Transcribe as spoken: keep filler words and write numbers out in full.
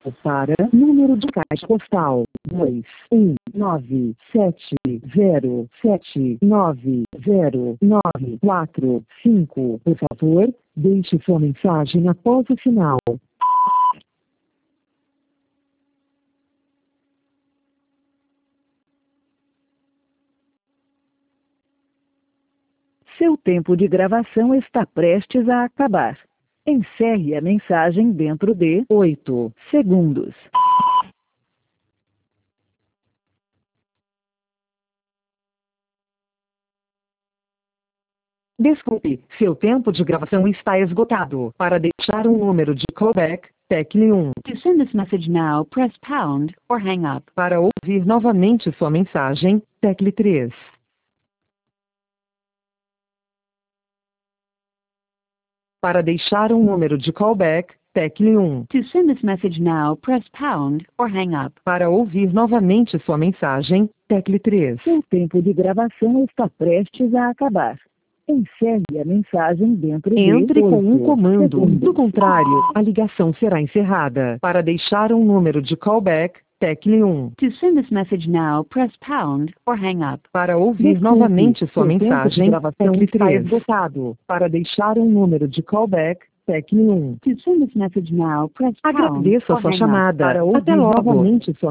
para número de caixa postal dois um nove sete zero sete nove zero nove quatro cinco. Por favor, deixe sua mensagem após o sinal. Seu tempo de gravação está prestes a acabar. Encerre a mensagem dentro de oito segundos. Desculpe, seu tempo de gravação está esgotado. Para deixar um número de callback, tecle um. To send this message now, press pound or hang up. Para ouvir novamente sua mensagem, tecle três. Para deixar um número de callback, tecle um. To send this message now, press pound or hang up. Para ouvir novamente sua mensagem, tecle três. Seu tempo de gravação está prestes a acabar. Encerre a mensagem dentro de Entre com um oito comando. segundos. Do contrário, a ligação será encerrada. Para deixar um número de callback, tecle um. To send this message now, press pound or hang up. Para ouvir Desculpe, novamente sua seu tempo de mensagem, gravação tecle está três. esgotado. Para deixar um número de callback, tecle um. To send this message now, press pound Agradeço or a sua hang up. chamada. Para ouvir Até logo. novamente sua